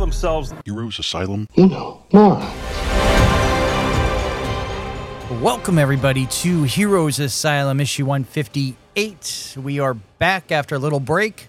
themselves Heroes Asylum. More. Welcome, everybody, to Heroes Asylum, issue 158. We are back after a little break,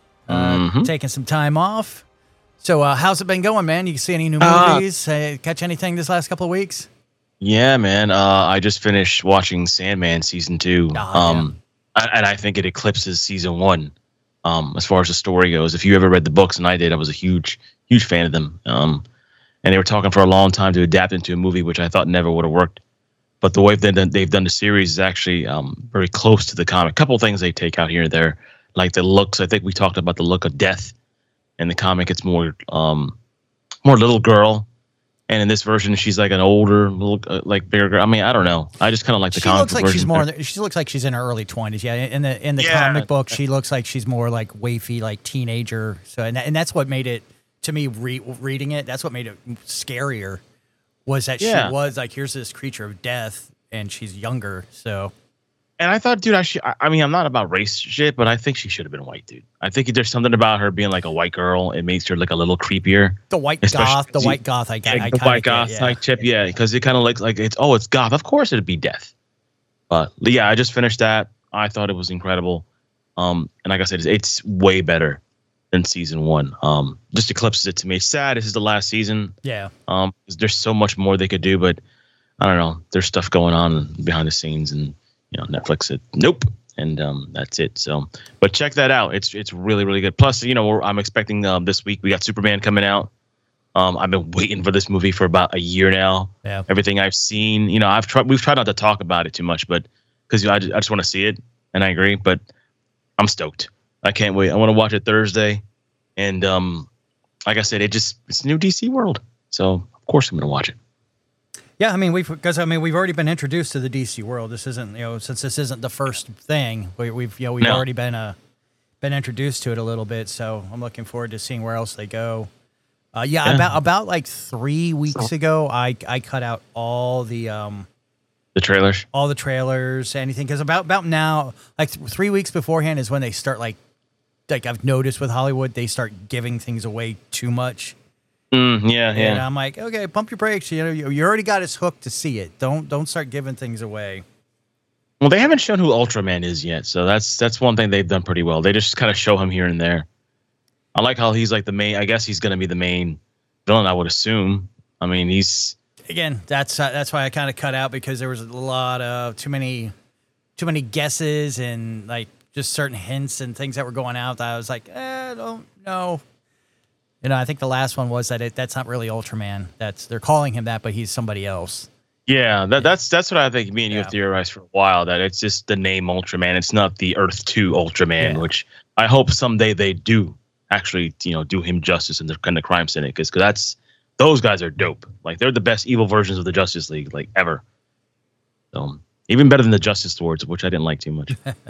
taking some time off. So how's it been going, man? You see any new movies? Catch anything this last couple of weeks? Yeah, man. I just finished watching Sandman season 2. And I think it eclipses season 1 as far as the story goes. If you ever read the books, and I did, I was a huge fan of them. And they were talking for a long time to adapt into a movie, which I thought never would have worked. But the way they've done the series is actually very close to the comic. A couple of things they take out here and there, like the looks. I think we talked about the look of Death. In the comic, it's more little girl, and in this version, she's like an older, like bigger girl. I mean, I don't know. I just kind of like the comic version. She looks like she's in her early 20s. Yeah, in the comic book, she looks like she's more like wafy, like teenager. So and that's what made it, to me, reading it. That's what made it scarier. Was that she was like, here's this creature of death, and she's younger, so. And I thought, dude, I mean, I'm not about race shit, but I think she should have been white, dude. I think there's something about her being like a white girl. It makes her look a little creepier. The white goth, I get. The white goth type chip, yeah, because it kind of looks like it's goth. Of course it'd be death. But yeah, I just finished that. I thought it was incredible. And like I said, it's way better than season 1. Just eclipses it to me. It's sad. This is the last season. Yeah. There's so much more they could do, but I don't know. There's stuff going on behind the scenes, and Netflix said nope, and that's it. So, but check that out. It's really, really good. Plus, I'm expecting this week we got Superman coming out. I've been waiting for this movie for about a year now. Yeah. Everything I've seen, we've tried not to talk about it too much, but because I just want to see it, and I agree. But I'm stoked. I can't wait. I want to watch it Thursday, and like I said, it's new DC World, so of course I'm gonna watch it. Yeah, I mean, we've already been introduced to the DC world. This isn't, since this isn't the first thing, we've already been introduced to it a little bit. So I'm looking forward to seeing where else they go. About like 3 weeks ago, I cut out all the trailers, anything, because about now, like 3 weeks beforehand is when they start like I've noticed with Hollywood, they start giving things away too much. Yeah. And I'm like, okay, pump your brakes. You already got us hooked to see it. Don't start giving things away. Well, they haven't shown who Ultraman is yet, so that's one thing they've done pretty well. They just kind of show him here and there. I like how he's like the main. I guess he's going to be the main villain, I would assume. I mean, he's again. That's why I kind of cut out, because there was a lot of too many guesses and like just certain hints and things that were going out. That I was like, I don't know. I think the last one was that's not really Ultraman. They're calling him that, but he's somebody else. Yeah, that's what I think. Me and you have theorized for a while, that it's just the name Ultraman. It's not the Earth 2 Ultraman, which I hope someday they do actually, do him justice in the Crime Syndicate, because those guys are dope. Like, they're the best evil versions of the Justice League, like, ever. So even better than the Justice Lords, which I didn't like too much.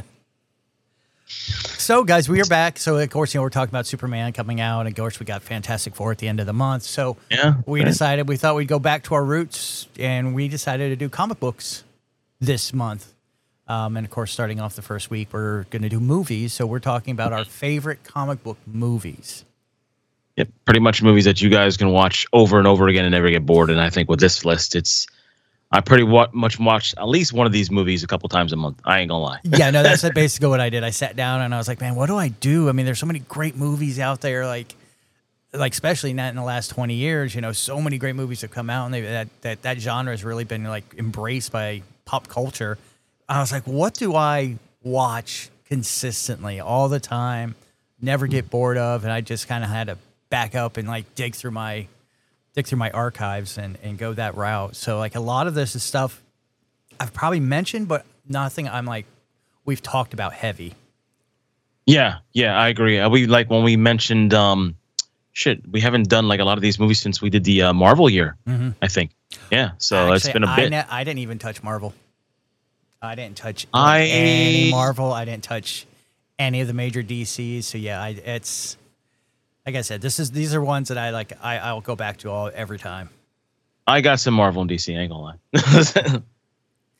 So, guys, we are back. So, of course, we're talking about Superman coming out, and of course, we got Fantastic Four at the end of the month. So, we thought we'd go back to our roots, and we decided to do comic books this month. And of course, starting off the first week, we're going to do movies. So, we're talking about our favorite comic book movies. Yep, pretty much movies that you guys can watch over and over again and never get bored. And I think with this list, I pretty much watch at least one of these movies a couple times a month. I ain't gonna lie. Yeah, no, that's basically what I did. I sat down and I was like, man, what do I do? I mean, there's so many great movies out there, like especially not in the last 20 years. So many great movies have come out, and that genre has really been like embraced by pop culture. I was like, what do I watch consistently all the time, never get bored of? And I just kind of had to back up and like dig through my archives and go that route. So like a lot of this is stuff I've probably mentioned, but nothing I'm like, we've talked about heavy. Yeah, I agree. We like when we mentioned, we haven't done like a lot of these movies since we did the Marvel year, I think. Yeah, so actually, it's been a bit. I didn't even touch Marvel. I didn't touch any Marvel. I didn't touch any of the major DCs. So yeah, it's like I said, these are ones that I like. I'll go back to every time. I got some Marvel and DC. I ain't gonna lie.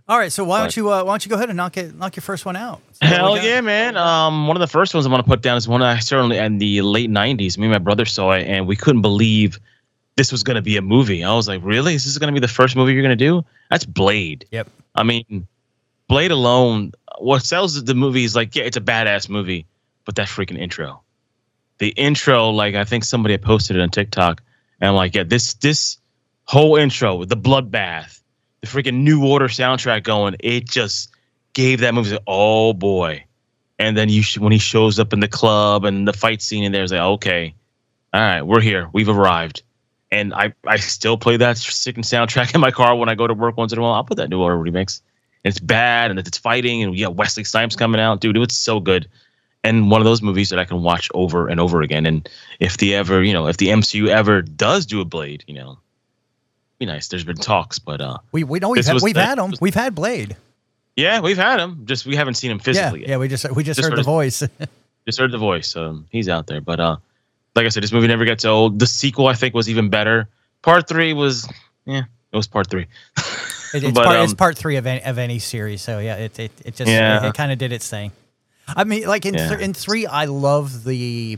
All right, so why don't you go ahead and knock your first one out? Hell yeah, man. One of the first ones I want to put down is one I certainly in the late '90s. Me and my brother saw it, and we couldn't believe this was going to be a movie. I was like, really? Is this going to be the first movie you're going to do? That's Blade. Yep. I mean, Blade alone, what sells the movie is like, yeah, it's a badass movie, but that freaking intro. The intro, like I think somebody had posted it on TikTok, and I'm like, yeah, this whole intro with the bloodbath, the freaking New Order soundtrack going, it just gave that movie, like, oh boy. And then when he shows up in the club and the fight scene in there, it's like, okay, all right, we're here, we've arrived. And I still play that sickening soundtrack in my car when I go to work once in a while. I'll put that New Order remix. And it's bad, and it's fighting, and Wesley Snipes coming out, dude. It was so good, and one of those movies that I can watch over and over again. And if the MCU ever does do a Blade, be nice. There's been talks, but we've had them. We've had Blade. Yeah, we've had him. Just we haven't seen him physically. Yeah, we just heard the voice. Just heard the voice. He's out there, but like I said, this movie never gets old. The sequel, I think, was even better. Part 3 was, it was part 3. It's part 3 of any series. So yeah, it kind of did its thing. I mean, like in 3, I love the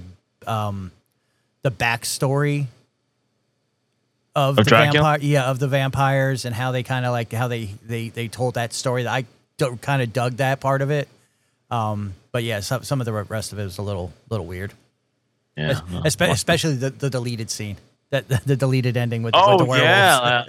backstory of the vampire, of the vampires, and how they kind of like how they told that story. I kind of dug that part of it. But yeah, some of the rest of it was a little weird. Yeah, especially the deleted scene, the deleted ending with the werewolves. Yeah.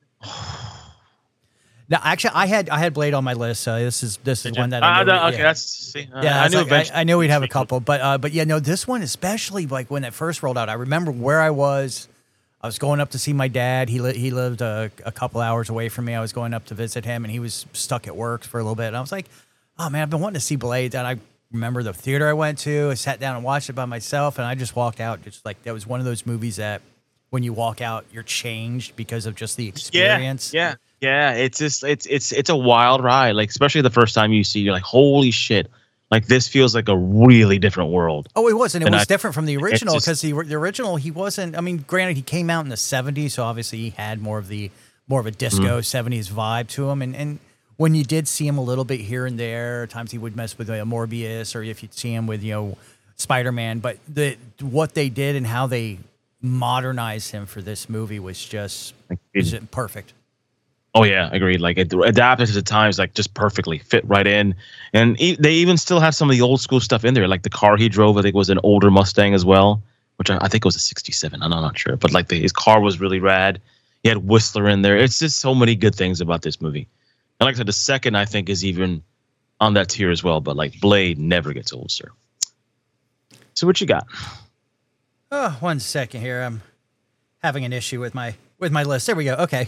Now, actually, I had Blade on my list, so this is one that I knew. I knew we'd have a couple, but yeah, no, this one especially, like when it first rolled out, I remember where I was. I was going up to see my dad. He lived a couple hours away from me. I was going up to visit him, and he was stuck at work for a little bit. And I was like, oh man, I've been wanting to see Blade. And I remember the theater I went to. I sat down and watched it by myself, and I just walked out. Just like that was one of those movies that when you walk out, you're changed because of just the experience. Yeah. It's just it's a wild ride. Like especially the first time you see, you're like, holy shit! Like this feels like a really different world. Oh, it was, and it was different from the original because the original he wasn't. I mean, granted, he came out in the '70s, so obviously he had more of a disco '70s vibe to him, and when you did see him a little bit here and there, times he would mess with Morbius, or if you'd see him with Spider-Man. But what they did and how they modernized him for this movie was just perfect. Oh yeah, agreed. Like it adapted to the times, like just perfectly fit right in. And they even still have some of the old school stuff in there, like the car he drove. I think was an older Mustang as well, which I think was a '67. I'm not sure, but like his car was really rad. He had Whistler in there. It's just so many good things about this movie. And like I said, the second I think is even on that tier as well. But like Blade never gets old, sir. So what you got? Oh, 1 second here. I'm having an issue with my list. There we go. Okay.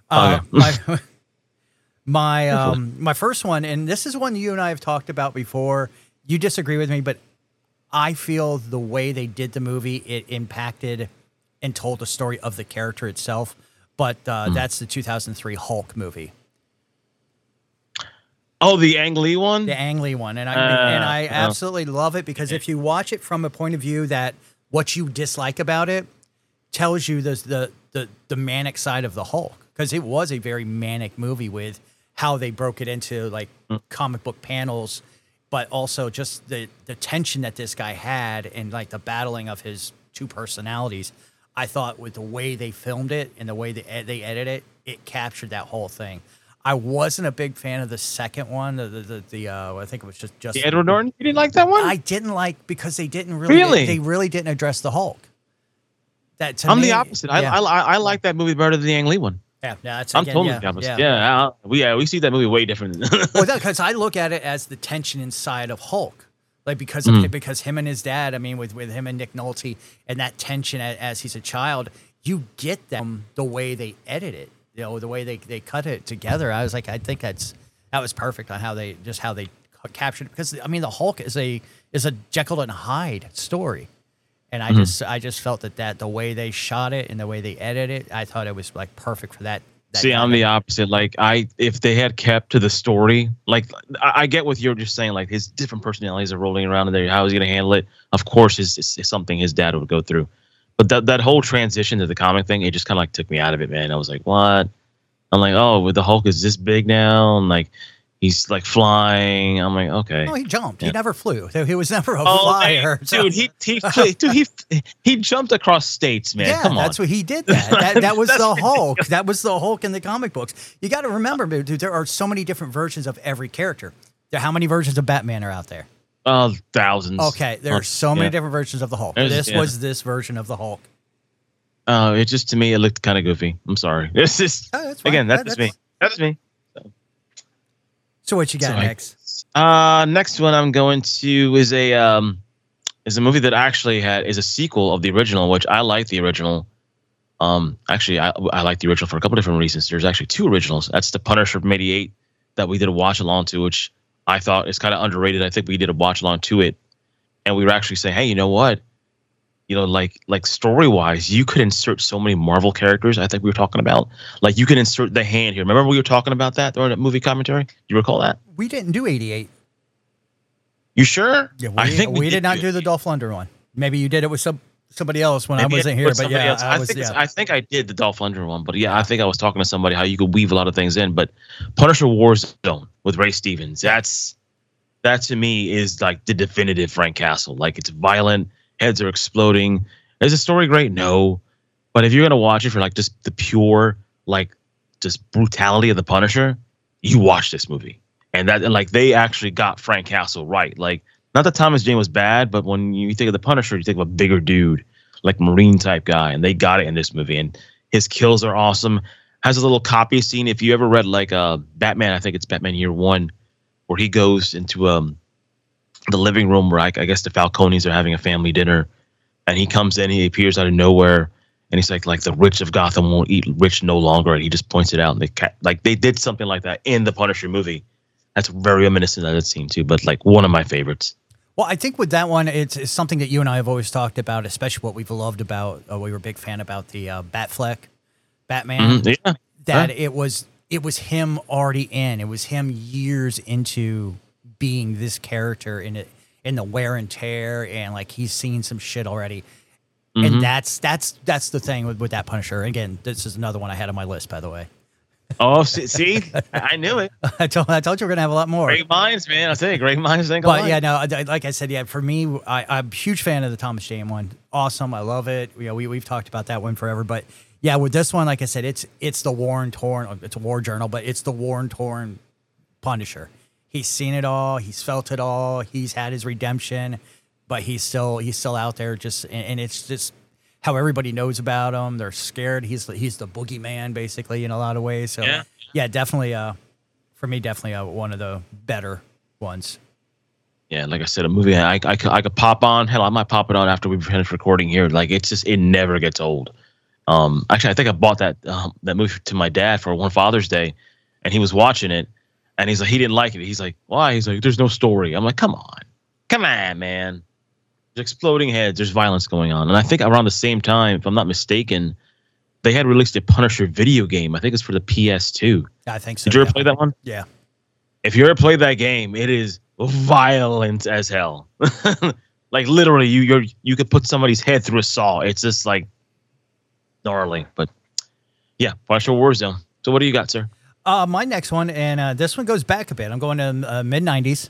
My first one, and this is one you and I have talked about before. You disagree with me, but I feel the way they did the movie, it impacted and told the story of the character itself. But that's the 2003 Hulk movie. Oh, the Ang Lee one? The Ang Lee one. And I absolutely love it because if you watch it from a point of view that what you dislike about it tells you the manic side of the Hulk. Because it was a very manic movie with how they broke it into like comic book panels, but also just the tension that this guy had and like the battling of his two personalities. I thought with the way they filmed it and the way they edited it, it captured that whole thing. I wasn't a big fan of the second one. I think it was just the Edward Norton. You didn't like that one? I didn't like because they didn't really. They really didn't address the Hulk. I'm the opposite. Yeah. I like that movie better than the Ang Lee one. Yeah, I'm totally the opposite. Yeah, we see that movie way different. Well, because I look at it as the tension inside of Hulk, like because him and his dad. I mean, with him and Nick Nolte, and that tension as he's a child, you get them the way they edit it. The way they cut it together. I was like, I think that was perfect on how they captured it. Because I mean, the Hulk is a Jekyll and Hyde story. And I just felt that the way they shot it and the way they edited it, I thought it was like perfect for that. See, I'm the opposite. Like if they had kept to the story, like I get what you're just saying, like his different personalities are rolling around in there. How is he going to handle it? Of course, is something his dad would go through. But that whole transition to the comic thing, it just kind of like took me out of it, man. I was like, what? I'm like, oh, with the Hulk is this big now, and like he's like flying. I'm like, okay. No, he jumped. Yeah. He never flew. He was never a flyer. Man, dude, he jumped across states, man. Yeah, Come on. that's what he did. That was the Hulk. That was the Hulk in the comic books. You got to remember, dude, there are so many different versions of every character. How many versions of Batman are out there? Thousands. Okay, there are so many different versions of the Hulk. This was this version of the Hulk. It just, to me, it looked kind of goofy. I'm sorry. This is again, that's just me. That's me. So what you got next? Next one I'm going to is a movie that actually is a sequel of the original, which I like the original. Actually, I like the original for a couple different reasons. There's actually two originals. That's The Punisher from '88 that we did a watch along to, which I thought is kind of underrated. I think we did a watch along to it, and we were actually saying, hey, you know what? You know, like story wise, you could insert so many Marvel characters. I think we were talking about, like, you can insert the Hand here. Remember we were talking about that during that movie commentary? You recall that? We didn't do 88. You sure? Yeah, I think we did not do the Dolph Lundgren one. Maybe you did it with somebody else when maybe I wasn't here. But yeah, I think I did the Dolph Lundgren one. But yeah, I think I was talking to somebody how you could weave a lot of things in. But Punisher Warzone with Ray Stevens, that to me is like the definitive Frank Castle. Like, it's violent. Heads are exploding. Is the story great? No. But if you're going to watch it for like just the pure, like, just brutality of the Punisher, you watch this movie. And like, they actually got Frank Castle right. Like, not that Thomas Jane was bad, but when you think of the Punisher, you think of a bigger dude, like Marine type guy. And they got it in this movie. And his kills are awesome. Has a little copy scene. If you ever read like Batman, I think it's Batman Year One, where he goes into the living room where I guess the Falcones are having a family dinner, and he comes in, he appears out of nowhere, and he's like the rich of Gotham won't eat rich no longer, and he just points it out, and they did something like that in the Punisher movie. That's very reminiscent of that scene too, but like one of my favorites. Well, I think with that one, it's something that you and I have always talked about, especially what we've loved about. We were a big fan about the Batfleck, Batman. Mm-hmm. Yeah. That it was him already in. It was him years into being this character in the wear and tear, and like he's seen some shit already. Mm-hmm. And that's the thing with that Punisher. Again, this is another one I had on my list, by the way. Oh, see, I knew it. I told you we're gonna have a lot more. Great minds, man. I'll tell you, great minds think alike. But yeah, no, like I said, yeah, for me, I'm a huge fan of the Thomas Jane one. Awesome, I love it. You know, we've talked about that one forever, but yeah, with this one, like I said, it's the worn torn. It's a war journal, but it's the worn torn Punisher. He's seen it all. He's felt it all. He's had his redemption, but he's still out there. And it's just how everybody knows about him. They're scared. He's the boogeyman, basically, in a lot of ways. So yeah, definitely. For me, definitely one of the better ones. Yeah, like I said, a movie I could pop on. Hell, I might pop it on after we finish recording here. Like, it never gets old. Actually, I think I bought that movie to my dad for one Father's Day, and he was watching it. And he's like, he didn't like it. He's like, why? He's like, there's no story. I'm like, come on, man. There's exploding heads. There's violence going on. And I think around the same time, if I'm not mistaken, they had released a Punisher video game. I think it's for the PS2. I think so. Did you ever play that one? Yeah. If you ever played that game, it is violent as hell. Like, literally, you could put somebody's head through a saw. It's just like gnarly. But yeah, Punisher Warzone. So what do you got, sir? My next one, and this one goes back a bit. I'm going to mid-90s,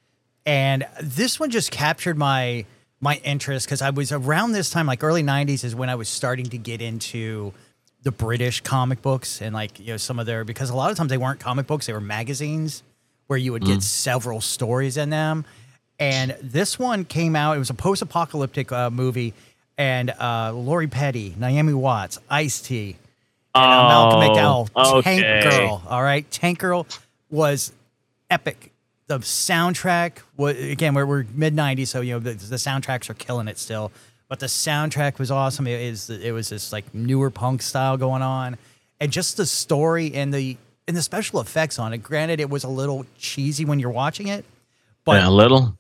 and this one just captured my interest because I was around this time, like early 90s is when I was starting to get into the British comic books and like, you know, some of because a lot of times they weren't comic books, they were magazines where you would get several stories in them. And this one came out, it was a post-apocalyptic movie, and Lori Petty, Naomi Watts, Ice-T, Malcolm McDowell, okay. Tank Girl. All right. Tank Girl was epic. The soundtrack was, again, we're mid-90s, so, you know, the soundtracks are killing it still. But the soundtrack was awesome. It was this like newer punk style going on. And just the story and the special effects on it. Granted, it was a little cheesy when you're watching it. But yeah, a little.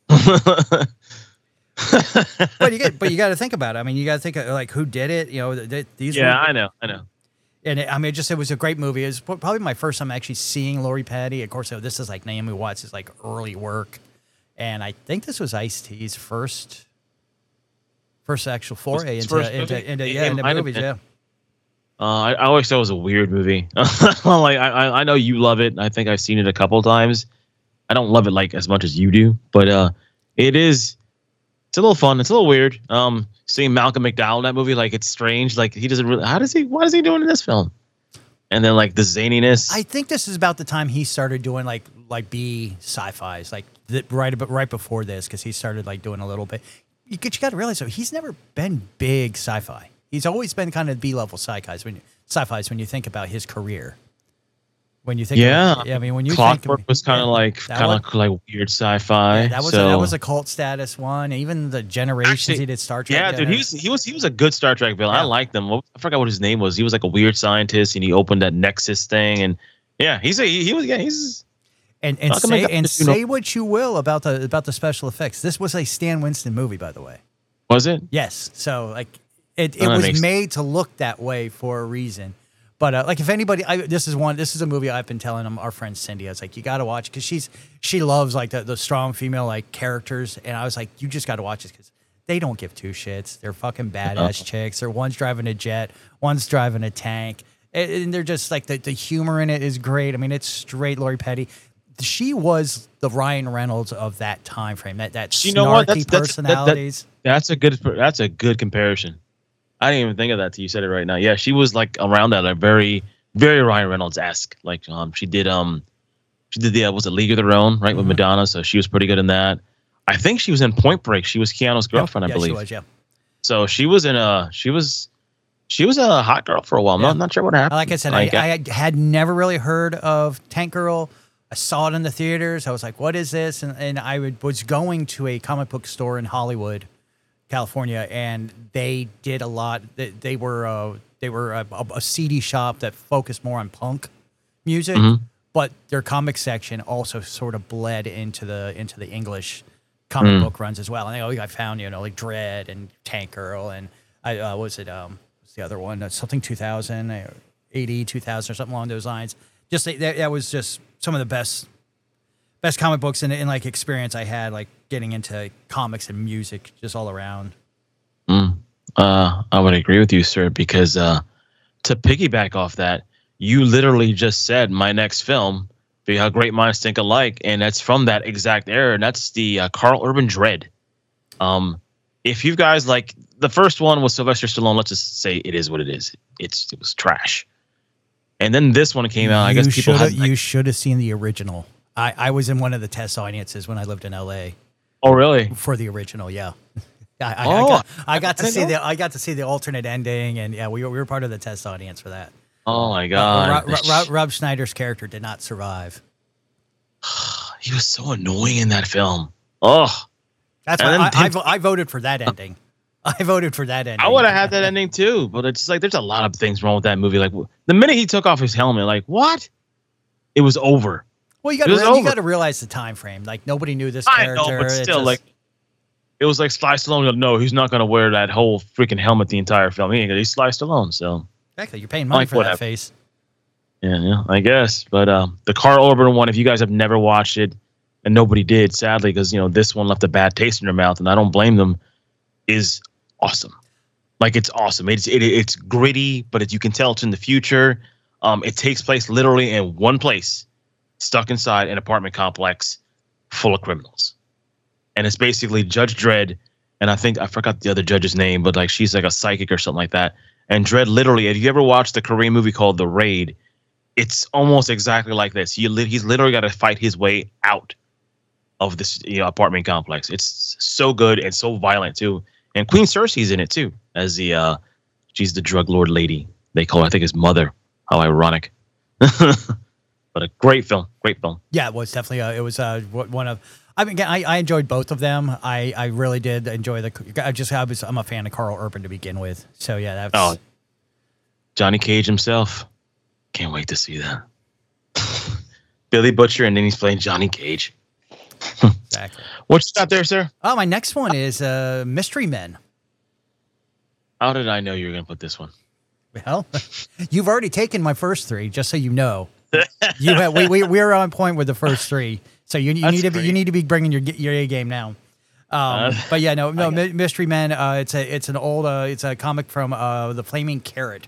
but you got to think about it. I mean, you got to think of, like, who did it. You know, these. Yeah, I know. And it was a great movie. It was probably my first time actually seeing Lori Petty. Of course, this is like Naomi Watts' like early work, and I think this was Ice-T's first actual foray into movies. Yeah. I always thought it was a weird movie. Like I know you love it. I think I've seen it a couple of times. I don't love it like as much as you do, but it is. It's a little fun. It's a little weird. Seeing Malcolm McDowell in that movie, like it's strange. Like he doesn't really. How does he? What is he doing in this film? And then like the zaniness. I think this is about the time he started doing like B sci-fis, like right before this, because he started like doing a little bit. You got to realize though, he's never been big sci-fi. He's always been kind of B-level sci-fis when you think about his career. When you think, I mean, when you Clockwork think, was kind of like weird sci-fi. Yeah, that was a cult status one. Even the Generations he did Star Trek. Yeah, dude, he was a good Star Trek villain. Yeah. I liked him. I forgot what his name was. He was like a weird scientist, and he opened that Nexus thing. And yeah, he's. And say what you will about the special effects. This was a Stan Winston movie, by the way. Was it? Yes. So like it was made to look that way for a reason. But like if anybody, this is a movie I've been telling our friend Cindy. I was like, you got to watch because she loves like the strong female like characters, and I was like, you just got to watch this because they don't give two shits. They're fucking badass chicks. They're one's driving a jet, one's driving a tank, and they're just like the humor in it is great. I mean, it's straight Lori Petty. She was the Ryan Reynolds of that time frame. That snarky personalities. That's a good comparison. I didn't even think of that till you said it right now. Yeah, she was like around that, like very, very Ryan Reynolds-esque. Like she did the was it League of Their Own, right, with Madonna, so she was pretty good in that. I think she was in Point Break. She was Keanu's girlfriend, I believe. She was, yeah. So she was she was a hot girl for a while. Yeah. I'm not sure what happened. Like I said, I had never really heard of Tank Girl. I saw it in the theaters. I was like, what is this? And I was going to a comic book store in Hollywood, California, and they did a lot. They were a CD shop that focused more on punk music, but their comic section also sort of bled into the English comic book runs as well. And I found like Dread and Tank Girl and what's the other one? Something 2000, 80, 2000 or something along those lines. Just that was just some of the best comic books and like experience I had, like getting into comics and music just all around. I would agree with you, sir, because to piggyback off that, you literally just said my next film, Be How Great Minds Think Alike, and that's from that exact era, and that's the Carl Urban Dread. If you guys like, the first one was Sylvester Stallone, let's just say it is what it is. It was trash. And then this one came out. I guess you should have seen the original. I was in one of the test audiences when I lived in LA. Oh, really? For the original, yeah. I got to see the alternate ending, and yeah, we were part of the test audience for that. Oh my god! Rob Schneider's character did not survive. He was so annoying in that film. Oh, that's why I voted for that ending. I voted for that ending. I would have had that ending too, but it's like there's a lot of things wrong with that movie. Like the minute he took off his helmet, like what? It was over. Well, you got to realize the time frame. Like nobody knew this character. I know, but still, like it was like Sly Stallone. No, he's not going to wear that whole freaking helmet the entire film. He's Sly Stallone. So exactly, you're paying money for that face. Yeah, I guess. But the Carl Urban one, if you guys have never watched it, and nobody did, sadly, because this one left a bad taste in their mouth, and I don't blame them, is awesome. Like it's awesome. It's gritty, but you can tell it's in the future. It takes place literally in one place, stuck inside an apartment complex full of criminals. And it's basically Judge Dredd, and I forgot the other judge's name, but like she's like a psychic or something like that. And Dredd literally, if you ever watched the Korean movie called The Raid, it's almost exactly like this. He's literally got to fight his way out of this apartment complex. It's so good and so violent too. And Queen Cersei's in it too, as she's the drug lord lady. They call her, I think, his mother. How ironic. But a great film. Yeah, it was definitely. It was one of. I mean, I enjoyed both of them. I really did enjoy I'm a fan of Carl Urban to begin with. So yeah, that's. Johnny Cage himself. Can't wait to see that. Billy Butcher, and then he's playing Johnny Cage. Exactly. What's that there, sir? Oh, my next one is Mystery Men. How did I know you were going to put this one? Well, you've already taken my first three, just so you know. We're on point with the first three, so you need to be bringing your A game now. But yeah, no, Mystery Men. It's a comic from the Flaming Carrot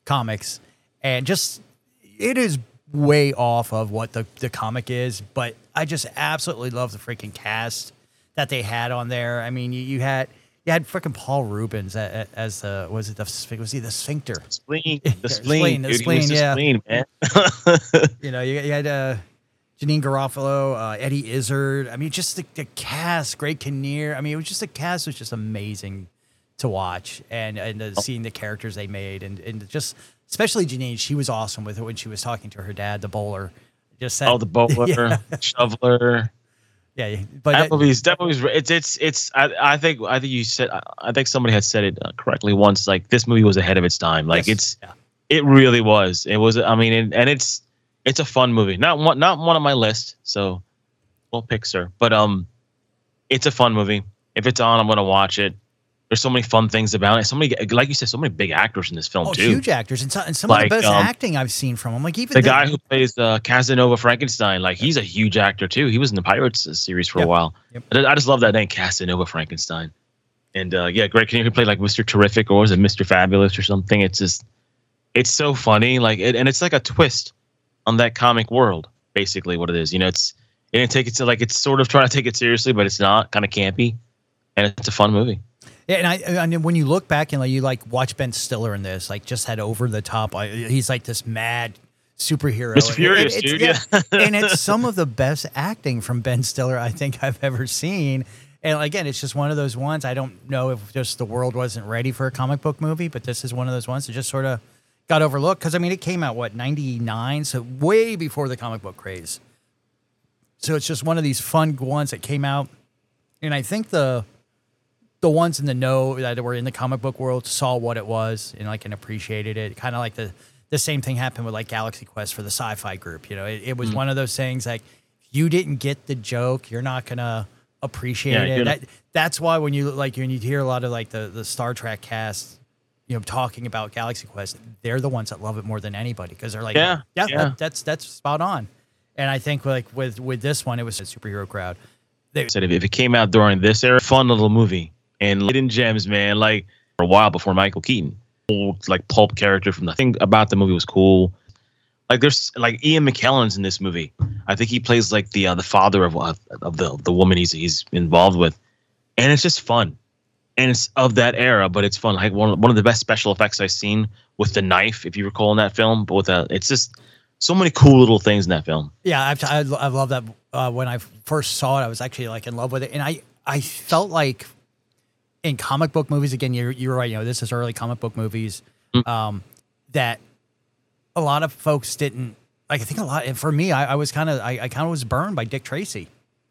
comics, and just it is way off of what the comic is, but I just absolutely love the freaking cast that they had on there. I mean, you had freaking Paul Rubens as the was he the Sphincter? The spleen, the spleen, yeah. Spleen, man. You know, you had Janine Garofalo, Eddie Izzard. I mean, just the cast, Greg Kinnear. I mean, it was just the cast was just amazing to watch, and seeing the characters they made, and just especially Janine. She was awesome with it when she was talking to her dad, the bowler. Just said, the bowler, shoveler. Yeah, but that movie's it's. I think you said. I think somebody had said it correctly once. Like, this movie was ahead of its time. Like, it really was. It was. I mean, and it's a fun movie. Not one on my list. So we'll pick sir. But it's a fun movie. If it's on, I'm gonna watch it. There's so many fun things about it. So many, like you said, so many big actors in this film too. Huge actors, and some of the best acting I've seen from him. Like even the guy who plays Casanova Frankenstein, like he's a huge actor too. He was in the Pirates series for a while. Yep. I just love that name, Casanova Frankenstein. And Greg Kinnear, who played like Mr. Terrific, or was it Mr. Fabulous or something? It's just, it's so funny. Like and it's like a twist on that comic world. Basically, what it is. You know, it didn't take it to like it's sort of trying to take it seriously, but it's not. Kind of campy, and it's a fun movie. Yeah, and when you look back and like you like watch Ben Stiller in this, like just had over the top. He's like this mad superhero. Mr. Furious, dude. Yeah. And it's some of the best acting from Ben Stiller I think I've ever seen. And again, it's just one of those ones. I don't know if just the world wasn't ready for a comic book movie, but this is one of those ones that just sort of got overlooked. Because I mean, it came out 99, so way before the comic book craze. So it's just one of these fun ones that came out, and I think the ones in the know that were in the comic book world saw what it was and appreciated it. Kind of like the same thing happened with like Galaxy Quest for the sci-fi group. You know, it was one of those things like you didn't get the joke, you're not gonna appreciate it. That's why when you hear a lot of like the Star Trek cast, you know, talking about Galaxy Quest, they're the ones that love it more than anybody because they're like, that's spot on. And I think like with this one, it was a superhero crowd. They said if it came out during this era, fun little movie. And Hidden Gems, man, like for a while before Michael Keaton, old like pulp character from the thing about the movie was cool. Like there's like Ian McKellen's in this movie. I think he plays like the father of the woman he's involved with, and it's just fun. And it's of that era, but it's fun. Like one of the best special effects I've seen with the knife, if you recall in that film. But it's just so many cool little things in that film. Yeah, I love that. When I first saw it, I was actually like in love with it, and I felt like. In comic book movies, again, you're right. You know, this is early comic book movies that a lot of folks didn't like. I think a lot. And for me, I kind of was burned by Dick Tracy,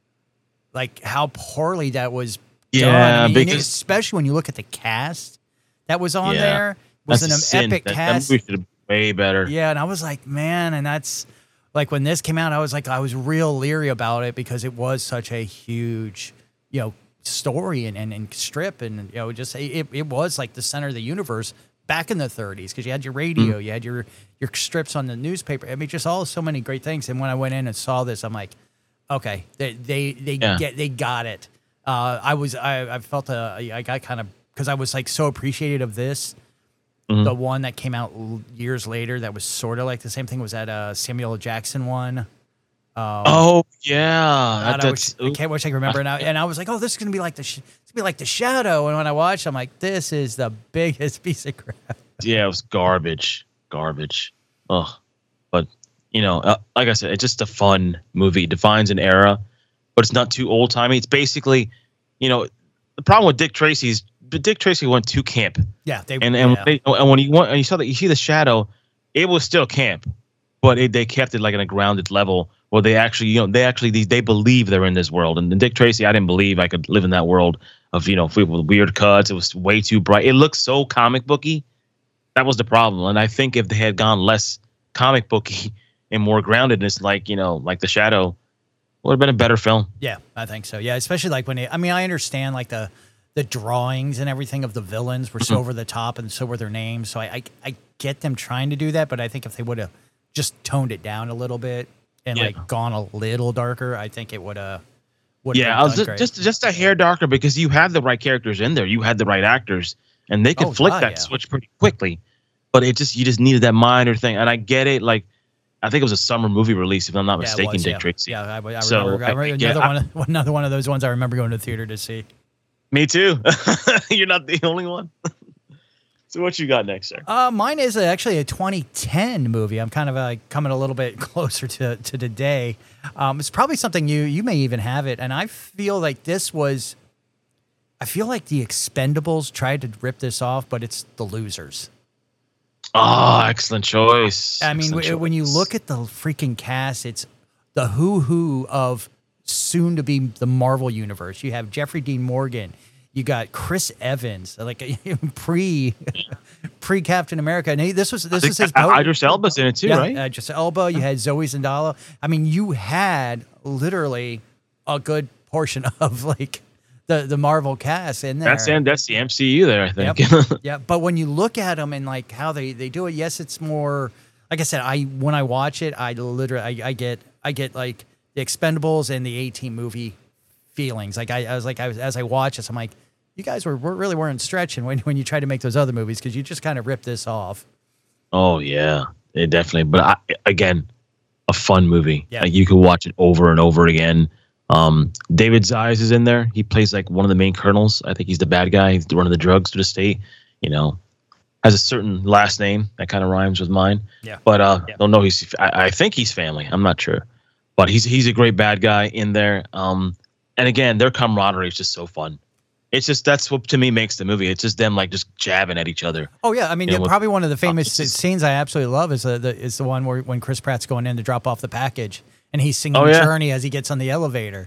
like how poorly that was done. I mean, because especially when you look at the cast that was on there, was an epic cast. That movie should have been way better. Yeah, and I was like, man, and that's like when this came out, I was real leery about it because it was such a huge, you know, story and strip, and you know, just it was like the center of the universe back in the 30s because you had your radio, you had your strips on the newspaper. I mean, just so many great things. And when I went in and saw this, I'm like, okay, they got it. I felt I got kind of because I was like so appreciative of this. The one that came out years later that was sort of like the same thing was that Samuel L. Jackson one. Oh yeah, I can't wish I could remember now. And I was like, "Oh, this is gonna be like the Shadow." And when I watched, I'm like, "This is the biggest piece of crap." Yeah, it was garbage. Ugh. But you know, like I said, it's just a fun movie. It defines an era, but it's not too old timey. It's basically, you know, the problem with Dick Tracy is Dick Tracy went to camp. Yeah, when you saw that, you see the Shadow, it was still camp, but they kept it like in a grounded level. Well, they actually, you know, they believe they're in this world. And Dick Tracy, I didn't believe I could live in that world of, you know, with weird cuts. It was way too bright. It looked so comic booky. That was the problem. And I think if they had gone less comic booky and more groundedness, like, you know, like The Shadow, it would have been a better film. Yeah, I think so. Yeah, especially like when I understand like the drawings and everything of the villains were so over the top and so were their names. So I get them trying to do that, but I think if they would have just toned it down a little bit and like gone a little darker, I think it would have. Yeah, just a hair darker because you had the right characters in there. You had the right actors, and they could flick that switch pretty quickly. but you just needed that minor thing. And I get it. Like, I think it was a summer movie release, if I'm not mistaken, Dick Tracy. Yeah, I remember another one of those ones I remember going to the theater to see. Me too. You're not the only one. So what you got next, sir? Mine is actually a 2010 movie. I'm kind of coming a little bit closer to today. It's probably something you may even have it, and I feel like this was. I feel like the Expendables tried to rip this off, but it's The Losers. Oh, excellent choice. I mean, when you look at the freaking cast, it's the who of soon to be the Marvel universe. You have Jeffrey Dean Morgan. You got Chris Evans, like pre Captain America. And this was his. Idris Elba's in it too, right? Idris Elba. You had Zoe Zendala. I mean, you had literally a good portion of like the Marvel cast in there. That's the MCU there, I think. Yep. Yeah, but when you look at them and like how they do it, yes, it's more. Like I said, when I watch it, I literally I get like the Expendables and the A-Team movie feelings. Like as I watch this, I'm like, you guys really weren't stretching when you tried to make those other movies, because you just kind of ripped this off. Oh yeah, it definitely. But again, a fun movie. Yeah. Like, you could watch it over and over again. David Zayas is in there. He plays like one of the main colonels. I think he's the bad guy. He's running the drugs through the state. You know, has a certain last name that kind of rhymes with mine. Yeah. But don't know. I think he's family. I'm not sure. But he's a great bad guy in there. And again, their camaraderie is just so fun. It's just, that's what to me makes the movie. It's just them like just jabbing at each other. Oh yeah, I mean, probably one of the famous scenes I absolutely love is the one where when Chris Pratt's going in to drop off the package and he's singing Journey as he gets on the elevator.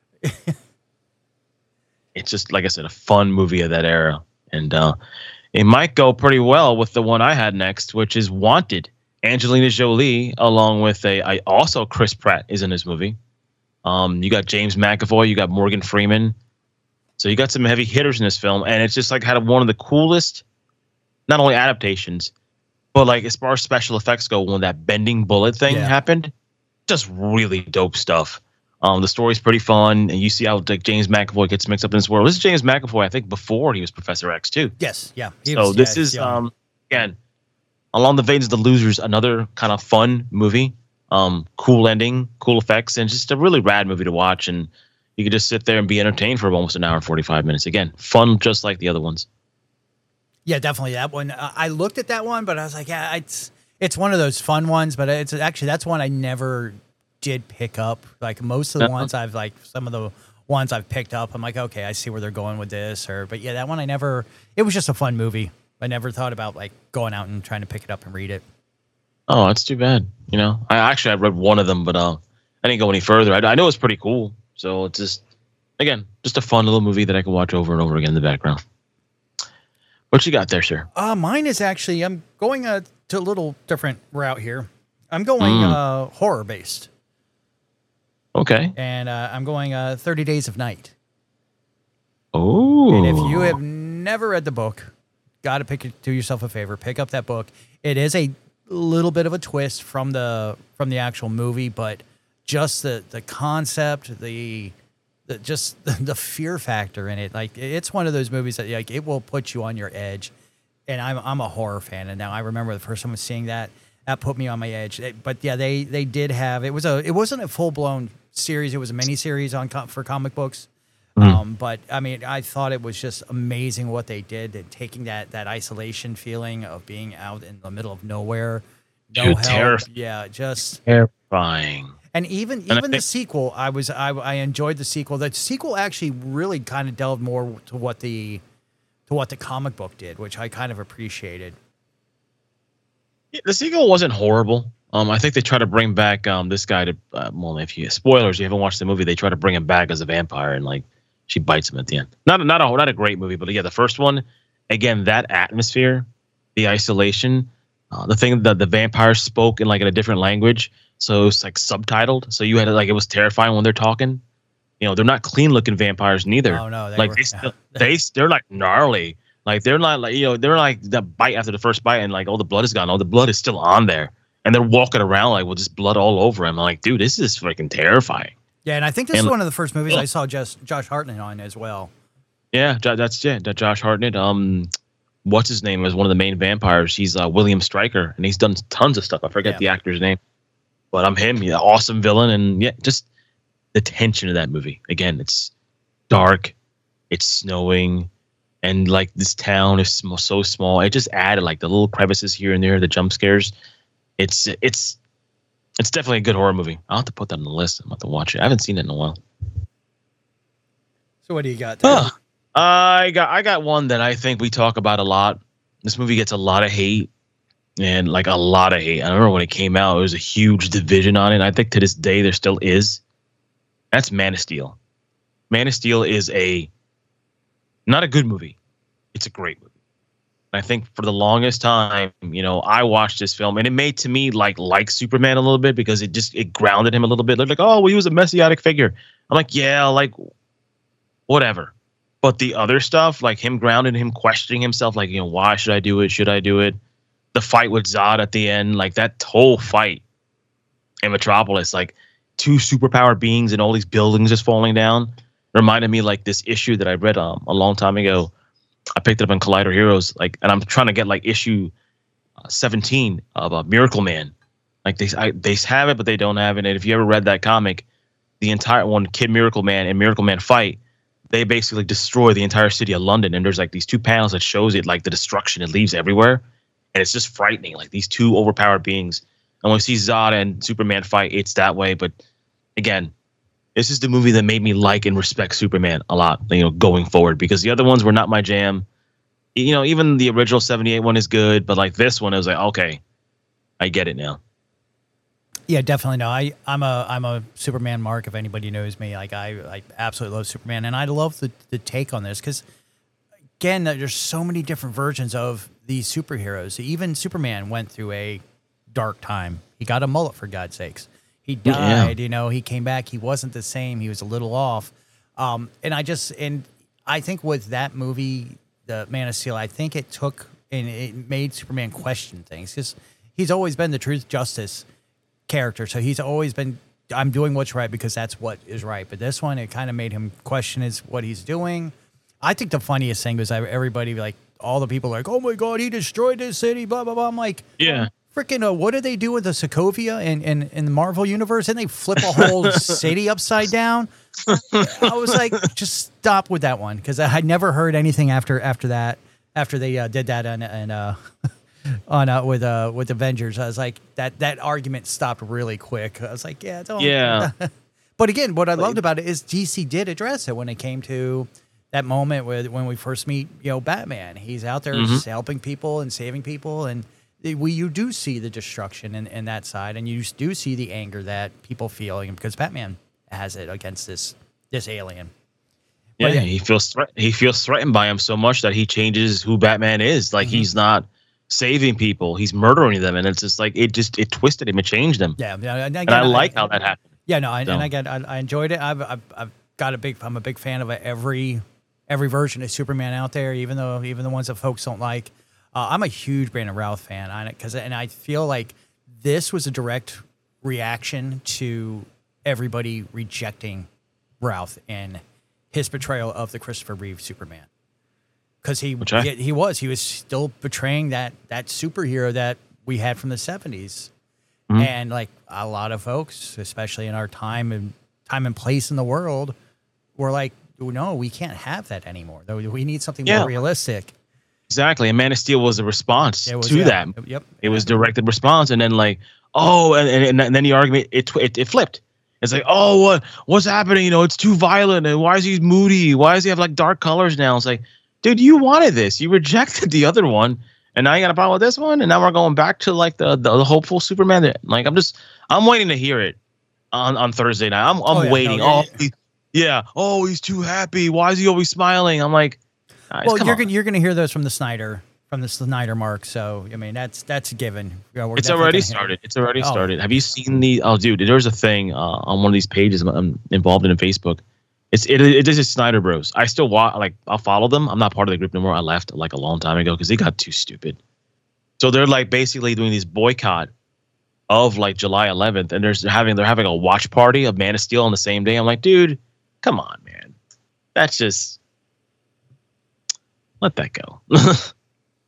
It's just, like I said, a fun movie of that era, and it might go pretty well with the one I had next, which is Wanted. Angelina Jolie, along with also Chris Pratt is in this movie. You got James McAvoy, you got Morgan Freeman. So you got some heavy hitters in this film, and it's just like had one of the coolest, not only adaptations, but like as far as special effects go, when that bending bullet thing happened, just really dope stuff. The story's pretty fun, and you see how like James McAvoy gets mixed up in this world. This is James McAvoy, I think, before he was Professor X too. Yes, yeah. This is again along the veins of The Losers, another kind of fun movie. Cool ending, cool effects, and just a really rad movie to watch. And you could just sit there and be entertained for almost an hour and 45 minutes. Again, fun just like the other ones. Yeah, definitely that one. I looked at that one, but I was like, yeah, it's one of those fun ones. But it's actually, that's one I never did pick up. Like most of the ones some of the ones I've picked up, I'm like, okay, I see where they're going with this. But yeah, that one it was just a fun movie. I never thought about like going out and trying to pick it up and read it. Oh, that's too bad. You know, I read one of them, but I didn't go any further. I know it's pretty cool. So it's just a fun little movie that I can watch over and over again in the background. What you got there, sir? Mine is actually, I'm going to a little different route here. I'm going horror based. Okay. And I'm going 30 Days of Night. Oh. And if you have never read the book, got to do yourself a favor, pick up that book. It is a little bit of a twist from the actual movie, but just the concept, the fear factor in it, like it's one of those movies that like it will put you on your edge. And I'm a horror fan, and now I remember the first time I was seeing that put me on my edge. But yeah, they did have it wasn't a full blown series; it was a mini series for comic books. But I mean, I thought it was just amazing what they did, and taking that isolation feeling of being out in the middle of nowhere, no help. Yeah, just terrifying. And even the sequel, I enjoyed the sequel. The sequel actually really kind of delved more to what the comic book did, which I kind of appreciated. Yeah, the sequel wasn't horrible. I think they try to bring back this guy to if you spoilers, you haven't watched the movie, they try to bring him back as a vampire, and like she bites him at the end. Not a great movie, but yeah, the first one, again, that atmosphere, the isolation, the thing that the vampires spoke in like in a different language. So it's like subtitled. So you had it was terrifying when they're talking. You know, they're not clean looking vampires neither. Oh no, they're like gnarly. Like they're not like, they're like the bite after the first bite and like all the blood is gone. All the blood is still on there. And they're walking around like with just blood all over him. I'm like, dude, this is freaking terrifying. Yeah, and I think this is one of the first movies I saw Josh Hartnett on as well. Yeah, that's Josh Hartnett. what's his name as one of the main vampires. He's William Stryker, and he's done tons of stuff. I forget the actor's name, but I'm him. Yeah, awesome villain, and yeah, just the tension of that movie. Again, it's dark, it's snowing, and like this town is so small. It just added like the little crevices here and there, the jump scares. It's definitely a good horror movie. I'll have to put that on the list. I'm about to watch it. I haven't seen it in a while. So what do you got there? I got one that I think we talk about a lot. This movie gets a lot of hate, and like a lot of hate. I remember when it came out, there was a huge division on it. I think to this day there still is. That's Man of Steel. Man of Steel is not a good movie. It's a great movie. I think for the longest time, I watched this film and it made to me like Superman a little bit because it grounded him a little bit. Like, oh, well, he was a messianic figure. I'm like, yeah, like whatever. But the other stuff, like him grounding, him questioning himself, like, why should I do it? Should I do it? The fight with Zod at the end, like that whole fight in Metropolis, like two superpowered beings and all these buildings just falling down, reminded me like this issue that I read a long time ago. I picked it up in Collider Heroes, like, and I'm trying to get like issue 17 of Miracle Man. Like they have it, but they don't have it. And if you ever read that comic, the entire one, Kid Miracle Man and Miracle Man fight, they basically destroy the entire city of London. And there's like these two panels that shows it, like the destruction it leaves everywhere. And it's just frightening, like these two overpowered beings. And when we see Zod and Superman fight, it's that way. But again, this is the movie that made me like and respect Superman a lot, going forward, because the other ones were not my jam. Even the original 78 one is good, but like this one, I was like, okay, I get it now. Yeah, definitely. No, I'm a Superman mark. If anybody knows me, like I absolutely love Superman, and I love the take on this because, again, there's so many different versions of these superheroes. Even Superman went through a dark time. He got a mullet, for God's sakes. He died. Yeah. He came back. He wasn't the same. He was a little off. And I think with that movie, the Man of Steel, I think it took and it made Superman question things because he's always been the truth, justice character. So he's always been, I'm doing what's right because that's what is right. But this one, it kind of made him question what he's doing. I think the funniest thing was everybody, like all the people are like, oh my God, he destroyed this city, blah, blah, blah. I'm like, yeah. Freaking, what do they do with the Sokovia in the Marvel universe? And they flip a whole city upside down. I was like, just stop with that one because I had never heard anything after that. After they did that with Avengers, I was like, that argument stopped really quick. I was like, yeah, don't. Yeah. But again, what I loved about it is DC did address it when it came to that moment when we first meet, Batman. He's out there helping people and saving people and. You do see the destruction in that side, and you do see the anger that people feel because Batman has it against this alien. Yeah, he feels threatened by him so much that he changes who Batman is. Like he's not saving people; he's murdering them, and it's just like it twisted him, it changed him. Yeah, and I like how that happened. Yeah, no, I enjoyed it. I'm a big fan of every version of Superman out there, even the ones that folks don't like. I'm a huge Brandon Routh fan on it and I feel like this was a direct reaction to everybody rejecting Routh and his portrayal of the Christopher Reeve Superman. Because he was still portraying that superhero that we had from the 70s. And like a lot of folks, especially in our time and place in the world, were like, no, we can't have that anymore. We need something more realistic. Exactly, and Man of Steel was a response to that. Yep, it was directed response, and then like, oh, and then the argument it flipped. It's like, oh, what's happening? It's too violent, and why is he moody? Why does he have like dark colors now? It's like, dude, you wanted this, you rejected the other one, and now you got a problem with this one, and now we're going back to like the hopeful Superman. Like I'm waiting to hear it on Thursday night. I'm waiting. He's too happy. Why is he always smiling? I'm like. Well, you're gonna hear those from the Snyder mark. So I mean that's a given. It's already started. Started. Have you seen the? Oh, dude, there's a thing on one of these pages I'm involved in Facebook. It is Snyder Bros. I still I'll follow them. I'm not part of the group anymore. I left like a long time ago because they got too stupid. So they're like basically doing this boycott of like July 11th, and they're having a watch party of Man of Steel on the same day. I'm like, dude, come on, man. That's just. Let that go.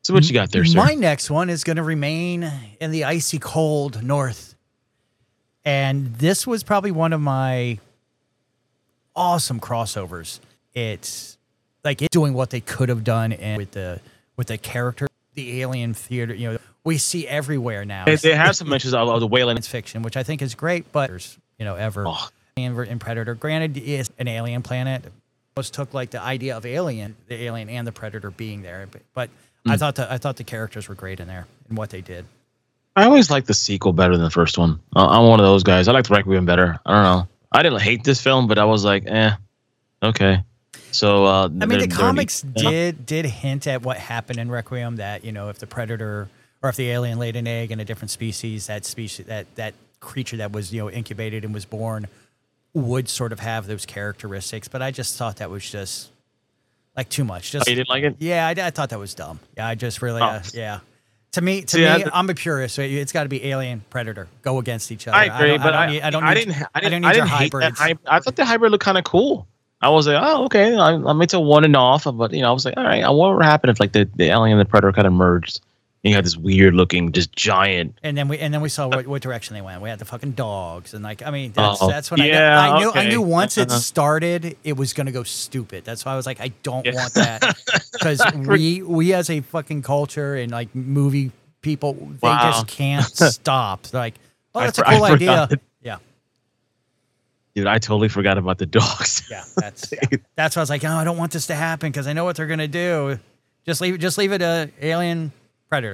So what you got there, sir? My next one is going to remain in the icy cold north. And this was probably one of my awesome crossovers. It's like it's doing what they could have done and with the character, the alien theater, we see everywhere now. They have some mentions of the Weyland. It's fiction, which I think is great, but ever in Predator, granted, is an alien planet. Almost took like the idea of the alien and the Predator being there, but I thought the characters were great in there and what they did. I always like the sequel better than the first one. I'm one of those guys. I liked Requiem better. I don't know. I didn't hate this film, but I was like, okay. So I mean, the comics did hint at what happened in Requiem. That if the Predator or if the alien laid an egg in a different species, that creature that was incubated and was born would sort of have those characteristics. But I just thought that was just like too much. Just you didn't like it? Yeah, I thought that was dumb. Yeah, I just really yeah. To me, I'm a purist. So it's got to be Alien, Predator, go against each other. I agree, but I didn't hate that. I thought the hybrid looked kind of cool. I was like, oh, okay, I'm into one and off, but I was like, all right, what would happen if like the Alien and the Predator kind of merged? And you had this weird looking, just giant. And then we saw what direction they went. We had the fucking dogs, and like, I mean, that's when I knew once it started, it was gonna go stupid. That's why I was like, I don't want that, because we as a fucking culture and like movie people, they just can't stop. Like, oh, that's a cool idea. Yeah. Dude, I totally forgot about the dogs. Yeah, that's why I was like, oh, I don't want this to happen because I know what they're gonna do. Just leave it Alien, Predator.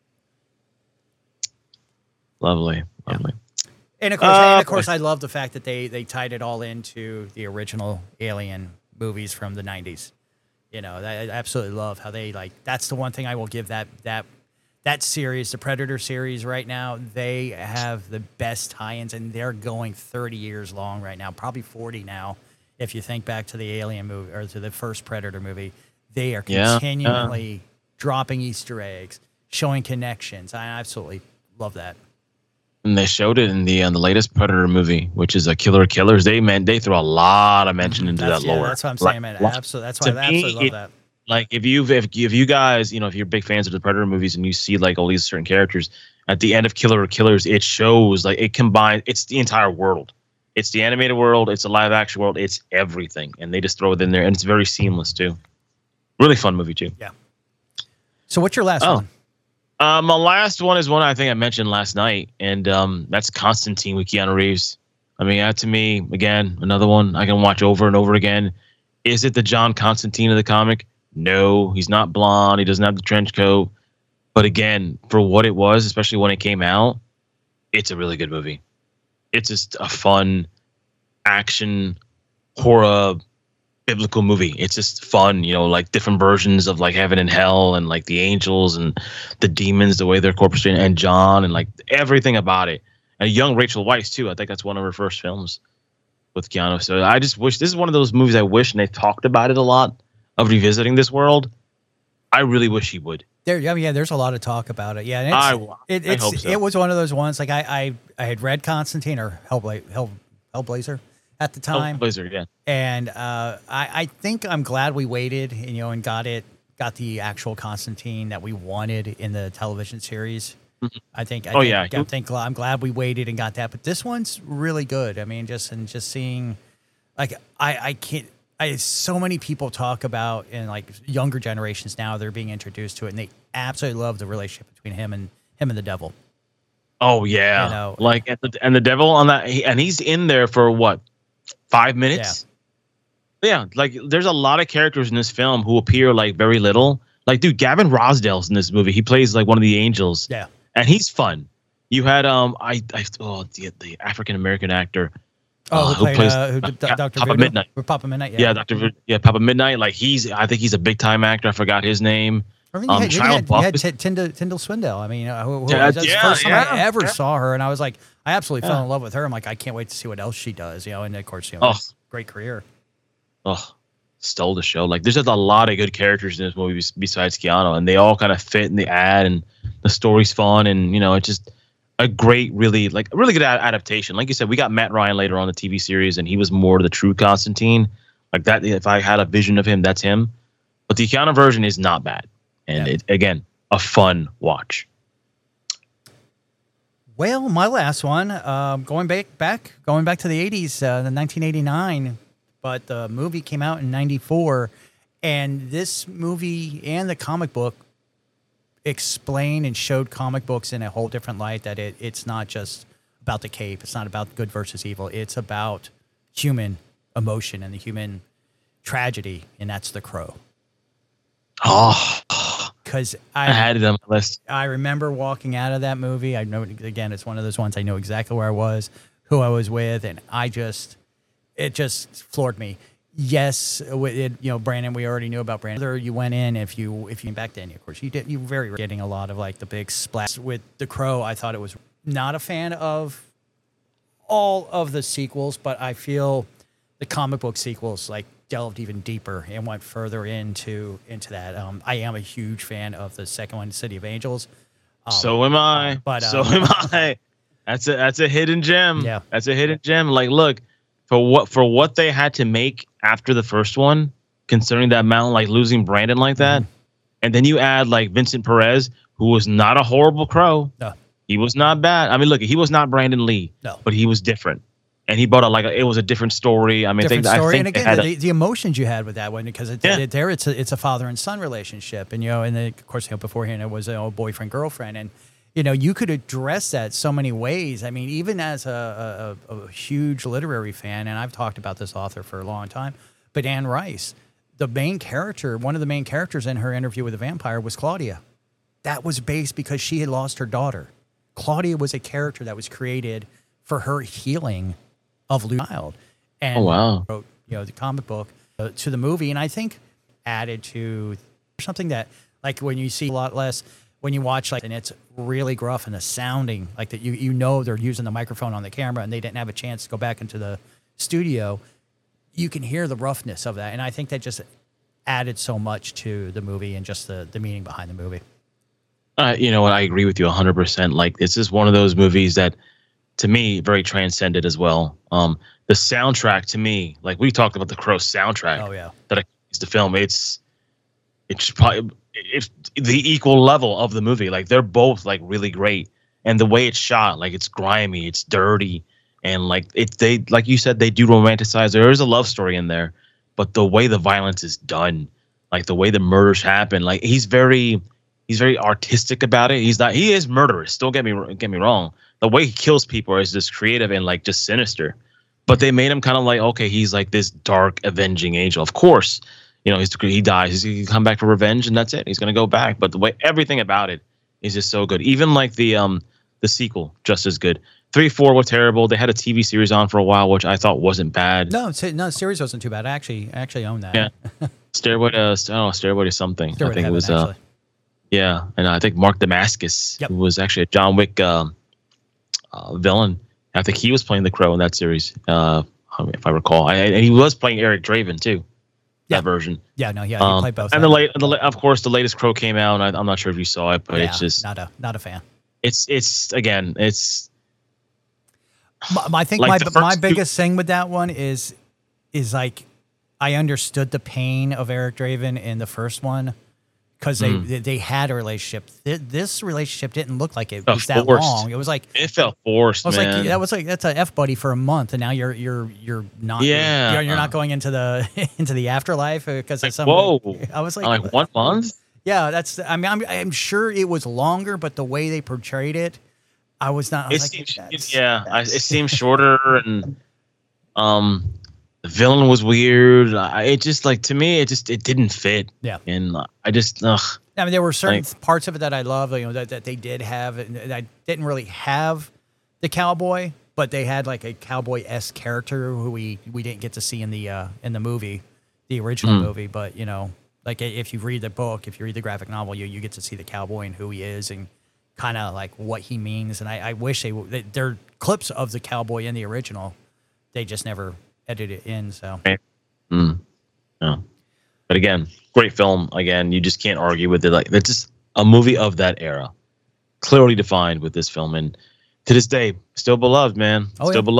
Lovely. Yeah. And of course, I love the fact that they tied it all into the original Alien movies from the 90s. I absolutely love how they that's the one thing I will give that series, the Predator series right now. They have the best tie-ins, and they're going 30 years long right now, probably 40 now. If you think back to the Alien movie or to the first Predator movie, they are continually dropping Easter eggs, showing connections. I absolutely love that. And they showed it in the latest Predator movie, which is a Killer Killers. They throw a lot of mention into that lore. That's what I'm saying, man. Absolutely, that's why I absolutely love that. Like if you guys, if you're big fans of the Predator movies and you see like all these certain characters at the end of Killer Killers, it shows like it combines. It's the entire world. It's the animated world. It's the live action world. It's everything, and they just throw it in there, and it's very seamless too. Really fun movie too. Yeah. So what's your last one? My last one is one I think I mentioned last night, and that's Constantine with Keanu Reeves. I mean, that to me, again, another one I can watch over and over again. Is it the John Constantine of the comic? No, he's not blonde. He doesn't have the trench coat. But again, for what it was, especially when it came out, it's a really good movie. It's just a fun action horror biblical movie. It's just fun, like different versions of like heaven and hell and like the angels and the demons, the way they're corporated, and John and like everything about it. And a young Rachel Weisz too. I think that's one of her first films with Keanu. So I just wish this is one of those movies I wish, and they talked about it a lot, of revisiting this world. I really wish he would. There's a lot of talk about it. Yeah, I hope so. It was one of those ones like I had read Constantine or Hellblazer at the time. Hellblazer, yeah. And I think I'm glad we waited, and got the actual Constantine that we wanted in the television series. Mm-hmm. I'm glad we waited and got that. But this one's really good. I mean, just seeing, like, so many people talk about, and like younger generations now, they're being introduced to it, and they absolutely love the relationship between him and the devil. Oh yeah, and the devil on that, and he's in there for what, 5 minutes? Yeah, like there's a lot of characters in this film who appear like very little. Like, dude, Gavin Rossdale's in this movie. He plays like one of the angels. Yeah, and he's fun. You had the African American actor. Who plays Dr. Papa Midnight. Papa Midnight, Papa Midnight. Like I think he's a big time actor. I forgot his name. I mean, you had Tyndall Swindell. I mean, that's the first time I ever saw her, and I was like, I absolutely fell in love with her. I'm like, I can't wait to see what else she does. And of course, great career. Oh, stole the show. Like, there's just a lot of good characters in this movie besides Keanu, and they all kind of fit in the ad, and the story's fun, and it's just a great, really good adaptation. Like you said, we got Matt Ryan later on the TV series, and he was more the true Constantine. Like that, if I had a vision of him, that's him. But the Keanu version is not bad. And it, again, a fun watch. Well, my last one, going back to the 80s, the 1989, but the movie came out in 94, and this movie and the comic book explained and showed comic books in a whole different light, that it's not just about the cape, it's not about good versus evil, it's about human emotion and the human tragedy, and that's The Crow. Oh, because I had it on my list. I remember walking out of that movie. I know, again, it's one of those ones I know exactly where I was, who I was with, and it just floored me. Yes, Brandon, we already knew about Brandon. You went in, if you came back then, of course, you were getting a lot of like the big splash. With The Crow, I thought it was not a fan of all of the sequels, but I feel the comic book sequels like delved even deeper and went further into that. I am a huge fan of the second one, City of Angels. So am I. So am I. That's a hidden gem. Yeah, that's a hidden gem. Like, look, for what they had to make after the first one, considering that amount, like losing Brandon like that, and then you add like Vincent Perez, who was not a horrible Crow. No, he was not bad. I mean, look, he was not Brandon Lee. No, but he was different. And he brought it was a different story. I mean, different story. And again, the the emotions you had with that one, because it's a father and son relationship, and of course, beforehand it was a boyfriend girlfriend, and you could address that so many ways. I mean, even as a huge literary fan, and I've talked about this author for a long time, but Anne Rice, one of the main characters in her interview with the vampire was Claudia. That was based because she had lost her daughter. Claudia was a character that was created for her healing of Lou Child, and wrote the comic book to the movie, and I think added to something that, like, when you see a lot less when you watch, like, and it's really gruff and the sounding like that, they're using the microphone on the camera and they didn't have a chance to go back into the studio. You can hear the roughness of that, and I think that just added so much to the movie and just the meaning behind the movie. You know what? I agree with you 100%. Like, it's just one of those movies that, to me, very transcended as well. The soundtrack, to me, like we talked about the Crow soundtrack. Oh yeah, that accompanies the film. It's probably the equal level of the movie. Like, they're both like really great, and the way it's shot, like, it's grimy, it's dirty, and like like you said, they do romanticize. There is a love story in there, but the way the violence is done, like the way the murders happen, like he's very artistic about it. He is murderous. Don't get me wrong. The way he kills people is just creative and like just sinister. But they made him kind of like, okay, he's like this dark, avenging angel. Of course, he dies. He's gonna come back for revenge, and that's it. He's gonna go back. But the way everything about it is just so good. Even like the sequel, just as good. 3, 4 were terrible. They had a TV series on for a while, which I thought wasn't bad. No, the series wasn't too bad. I actually own that. Yeah, Stairway to something. Stairway I think to it was. Heaven, yeah, and I think Mark Damascus, who was actually a John Wick villain. I think he was playing the Crow in that series, if I recall. And he was playing Eric Draven too. That version. Yeah, no, he played both. And of course, the latest Crow came out, and I'm not sure if you saw it, but it's just not a fan. It's I think like my biggest thing with that one is like, I understood the pain of Eric Draven in the first one, because they had a relationship. This relationship didn't look like it was that long. It was like it felt forced. Man. That's a F buddy for a month, and now you're not. Yeah, you're not going into the afterlife because of some. Whoa! I was like 1 month. Yeah, that's. I mean, I'm sure it was longer, but the way they portrayed it, I was not. It seemed shorter, and the villain was weird. It just, like, to me, it didn't fit. Yeah. And I just, I mean, there were certain parts of it that I love, that they did have. And I didn't really have the cowboy, but they had like a cowboy-esque character who we didn't get to see in the movie, the original movie. But, like, if you read the book, if you read the graphic novel, you get to see the cowboy and who he is and kind of like what he means. And I wish there are clips of the cowboy in the original. They just never edit it in, so. Yeah. But again, great film. Again, you just can't argue with it. Like, it's just a movie of that era, clearly defined with this film, and to this day, still beloved, man. Still beloved. Like,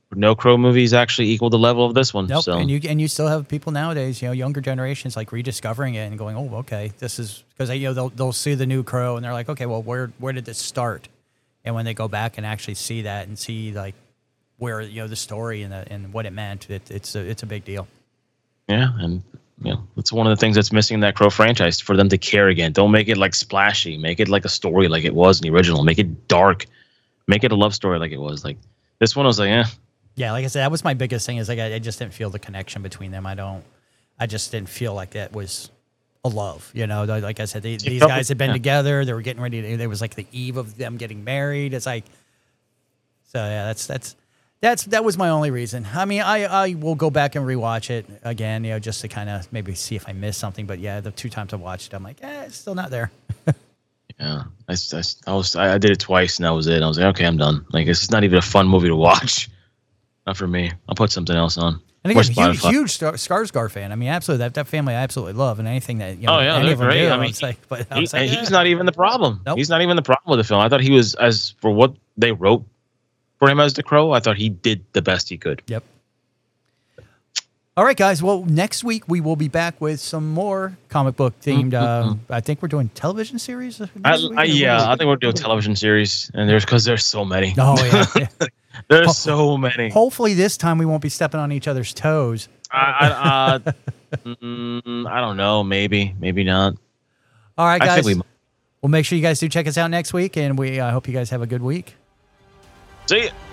no Crow movies actually equal the level of this one. Nope. So. And you still have people nowadays, younger generations, like rediscovering it and going, oh, okay, this is because they'll see the new Crow and they're like, okay, well, where did this start? And when they go back and actually see that and see like where the story and what it meant, it's a big deal. Yeah, and it's one of the things that's missing in that Crow franchise for them to care again. Don't make it like splashy. Make it like a story like it was in the original. Make it dark. Make it a love story like it was. Like this one was like, Yeah, like I said, that was my biggest thing. Is like I just didn't feel the connection between them. I just didn't feel like that was a love. Like I said, these guys had been together. They were getting ready to. There was like the eve of them getting married. It's like, so yeah, that was my only reason. I mean, I will go back and rewatch it again, just to kind of maybe see if I missed something. But yeah, the 2 times I watched it, I'm like, it's still not there. Yeah, I did it twice and that was it. I was like, okay, I'm done. Like it's not even a fun movie to watch. Not for me. I'll put something else on. And again, huge Skarsgård fan. I mean, absolutely, that family I absolutely love, and anything that any of them great. do, I mean, he's not even the problem. Nope. He's not even the problem with the film. I thought he was, as for what they wrote for him as the Crow, I thought he did the best he could. Yep. All right, guys. Well, next week we will be back with some more comic book themed. I think we're doing television series. I think we're doing television series, and there's so many. Oh yeah. There's so many. Hopefully this time we won't be stepping on each other's toes. I don't know. Maybe not. All right, guys. We'll make sure you guys do check us out next week, and I hope you guys have a good week. See ya.